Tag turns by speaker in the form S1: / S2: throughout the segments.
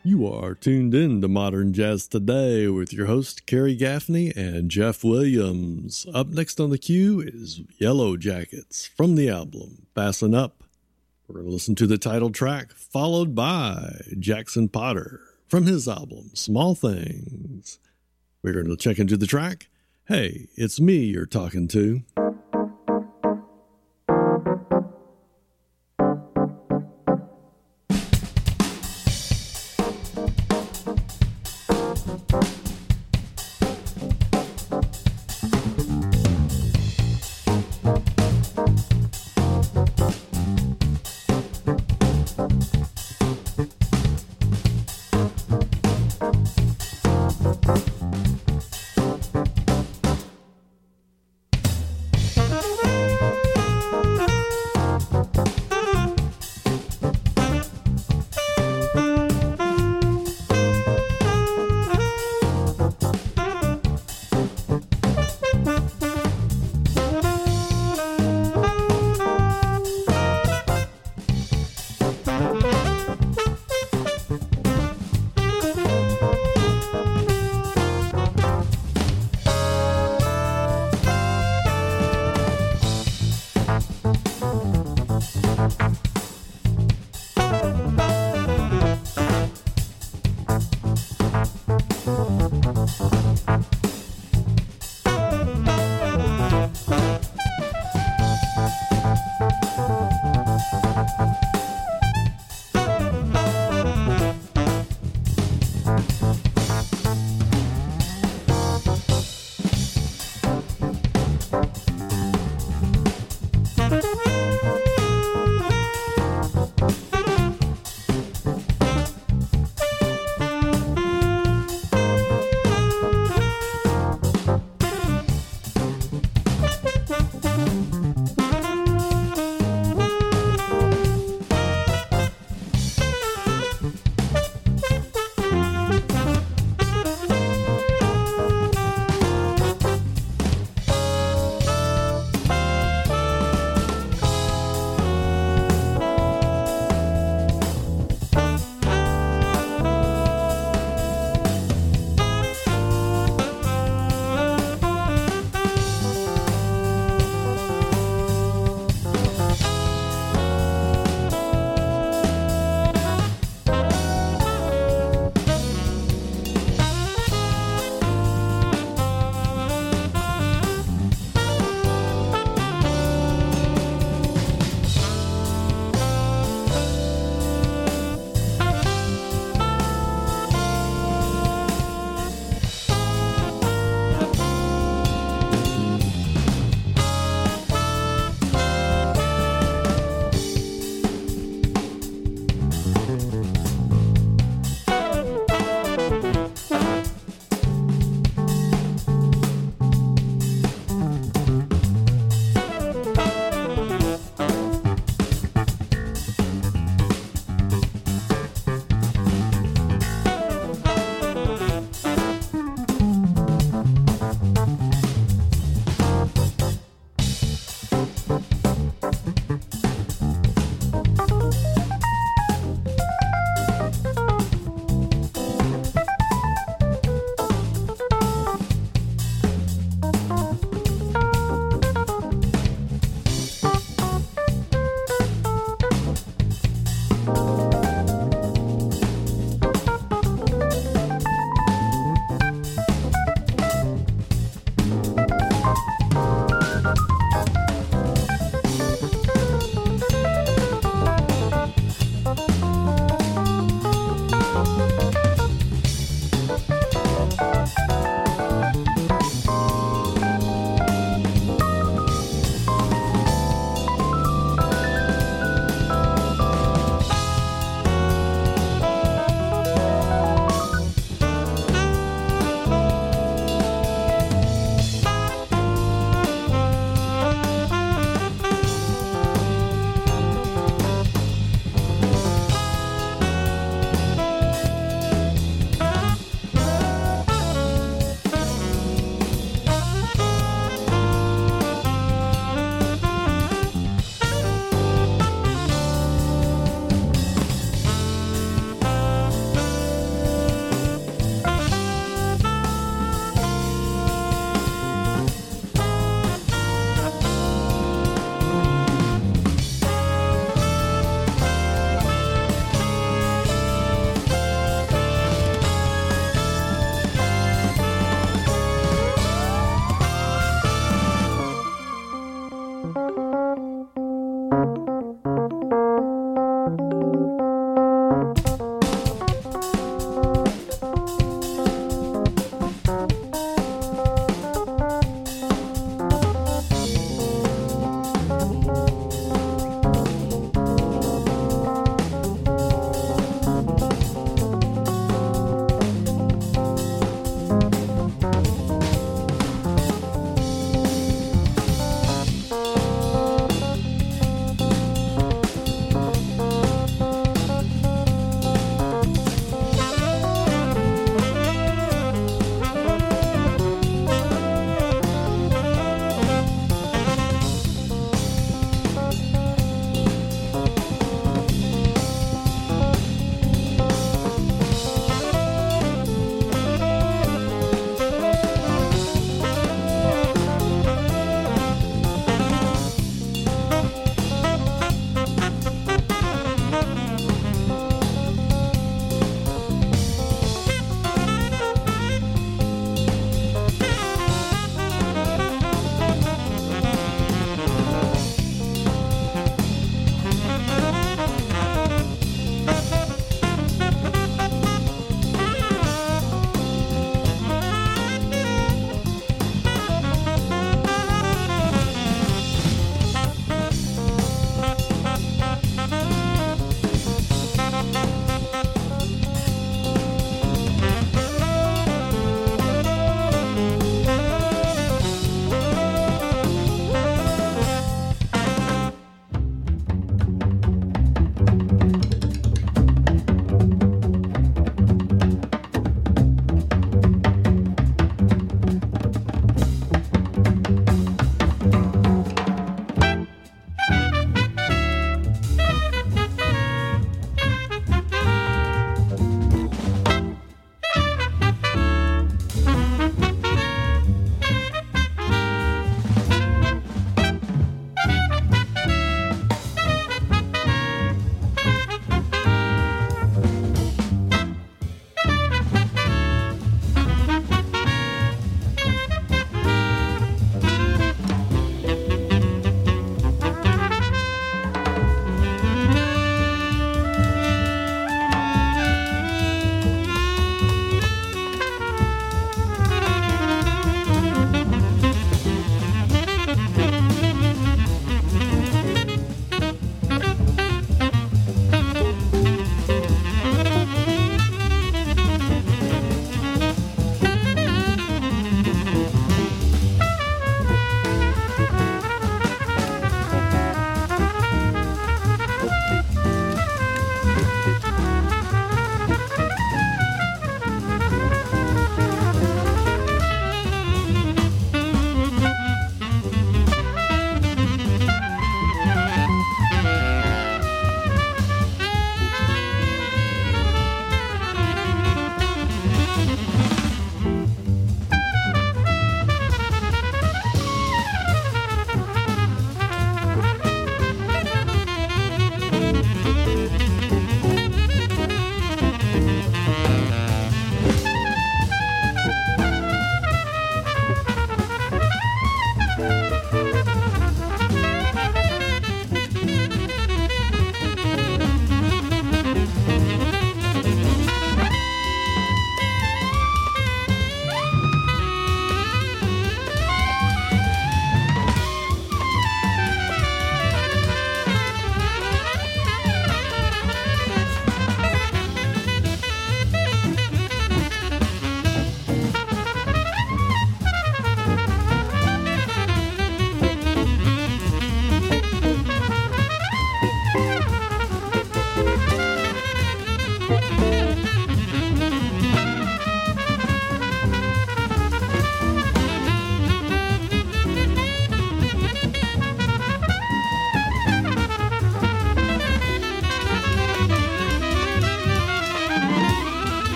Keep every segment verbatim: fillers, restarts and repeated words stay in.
S1: You are tuned in to Modern Jazz Today with your host, Kerry Gaffney and Jeff Williams. Up next on the queue is Yellow Jackets from the album Fasten Up. We're going to listen to the title track, followed by Jackson Potter from his album Small Things. We're going to check into the track. Hey, it's me you're talking to.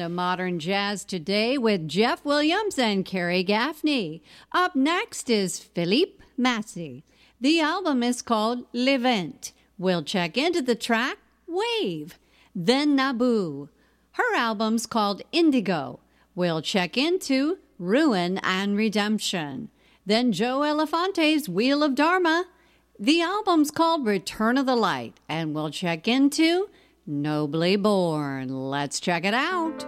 S2: to Modern Jazz Today with Jeff Williams and Carrie Gaffney. Up next is Philippe Massey. The album is called L'Event. We'll check into the track Wave. Then Naboo. Her album's called Indigo. We'll check into Ruin and Redemption. Then Joe Elefante's Wheel of Dharma. The album's called Return of the Light, and we'll check into Nobly Born. Let's check it out.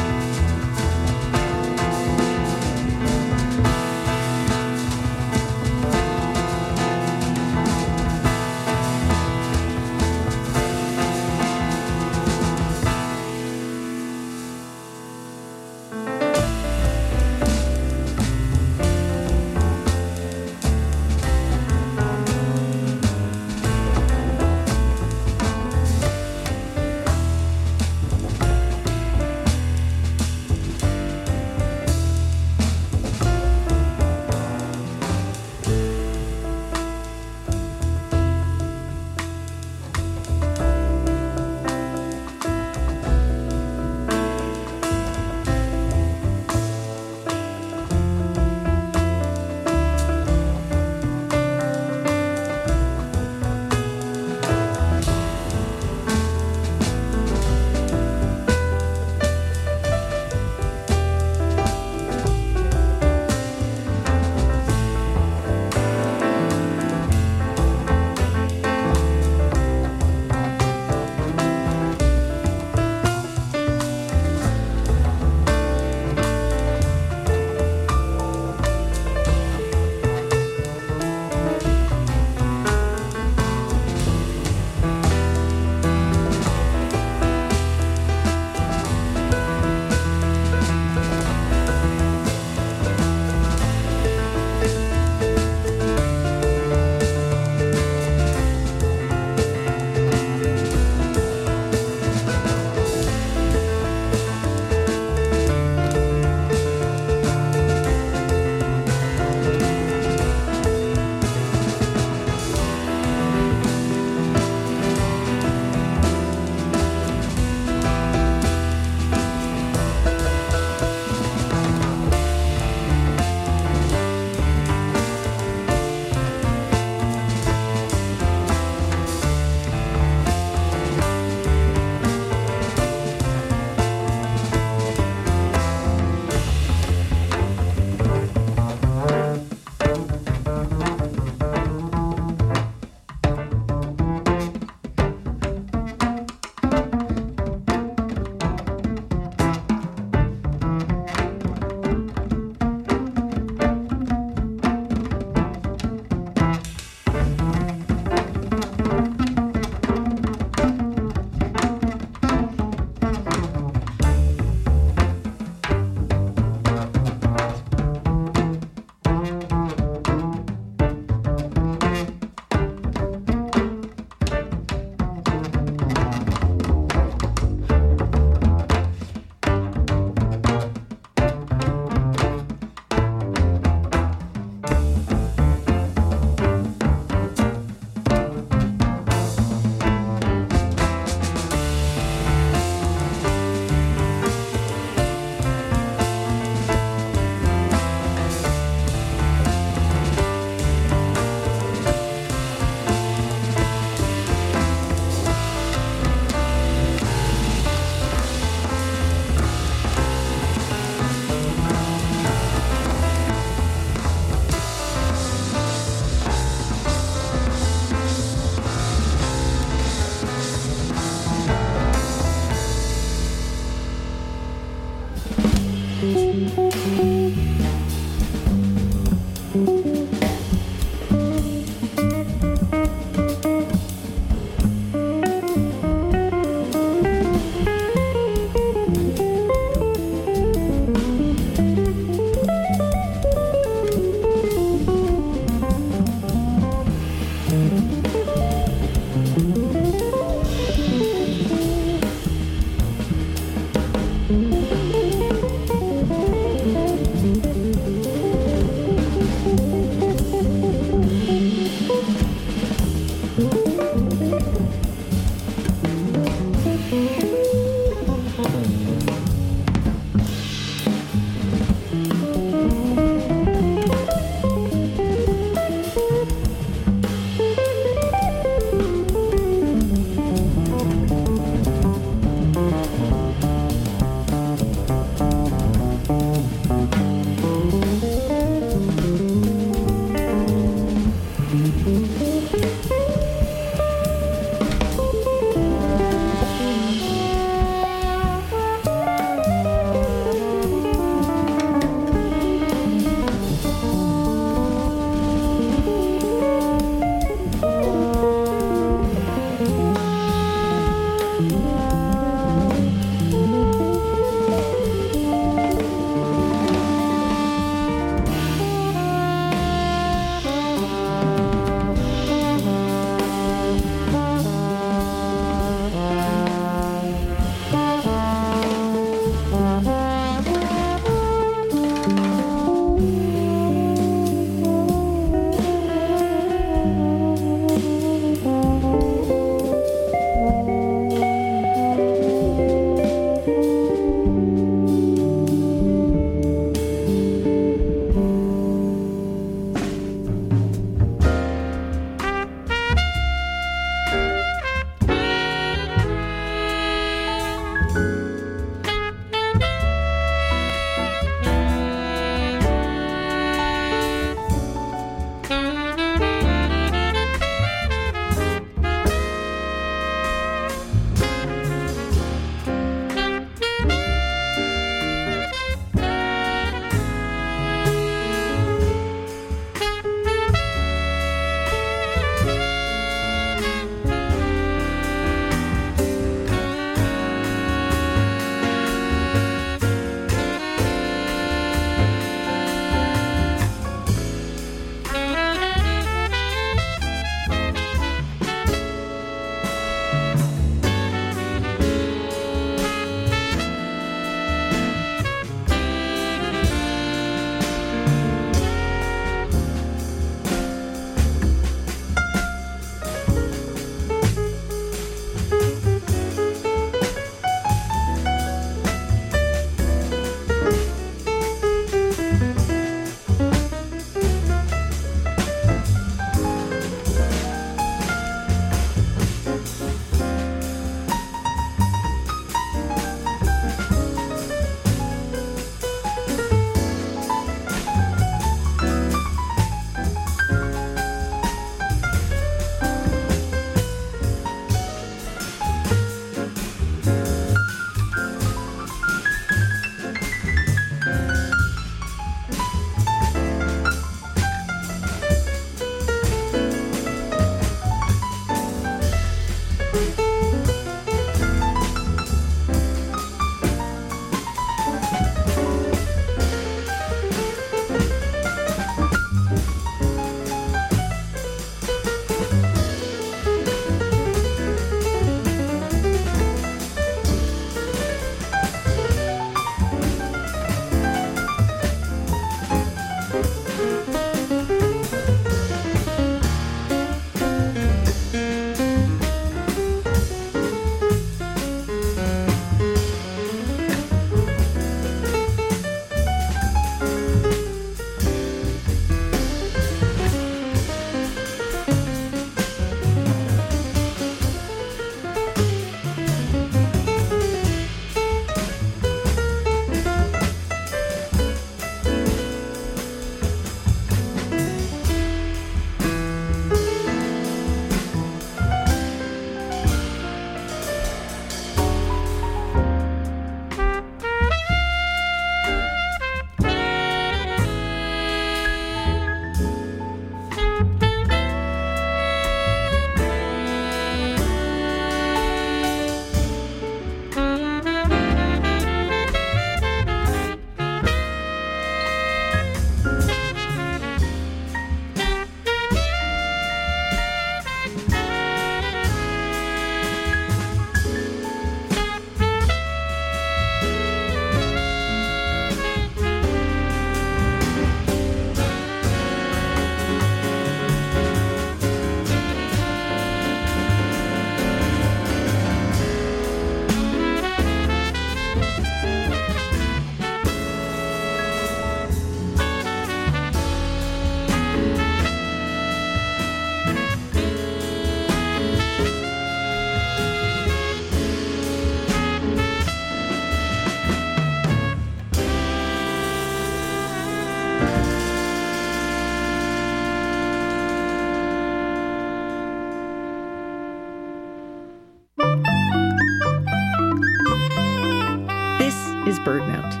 S3: is BirdNote.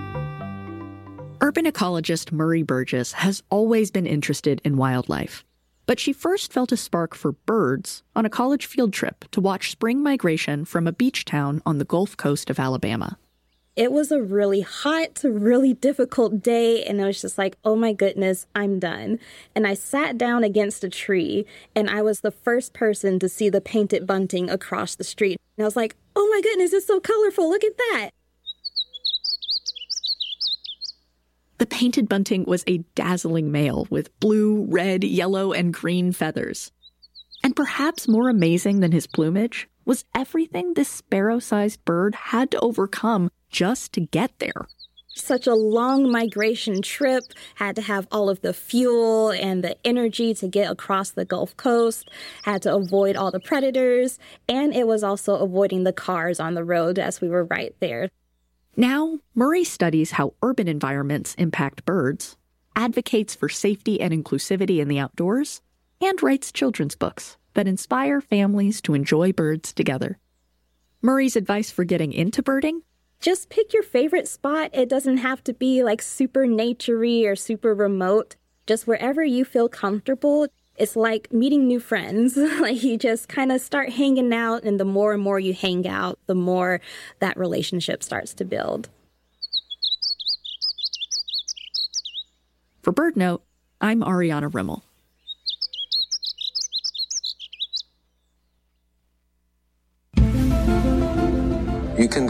S3: Urban ecologist Murray Burgess has always been interested in wildlife, but she first felt a spark for birds on a college field trip to watch spring migration from a beach town on the Gulf Coast of Alabama.
S4: It was a really hot, really difficult day, and I was just like, oh my goodness, I'm done. And I sat down against a tree, and I was the first person to see the painted bunting across the street. And I was like, oh my goodness, it's so colorful, look at that.
S3: The painted bunting was a dazzling male with blue, red, yellow, and green feathers. And perhaps more amazing than his plumage was everything this sparrow-sized bird had to overcome just to get there.
S4: Such a long migration trip, had to have all of the fuel and the energy to get across the Gulf Coast, had to avoid all the predators, and it was also avoiding the cars on the road as we were right there.
S3: Now, Murray studies how urban environments impact birds, advocates for safety and inclusivity in the outdoors, and writes children's books that inspire families to enjoy birds together. Murray's advice for getting into birding?
S4: Just pick your favorite spot. It doesn't have to be like super naturey or super remote. Just wherever you feel comfortable. It's like meeting new friends. Like you just kind of start hanging out, and the more and more you hang out, the more that relationship starts to build.
S3: For BirdNote, I'm Ariana Rimmel.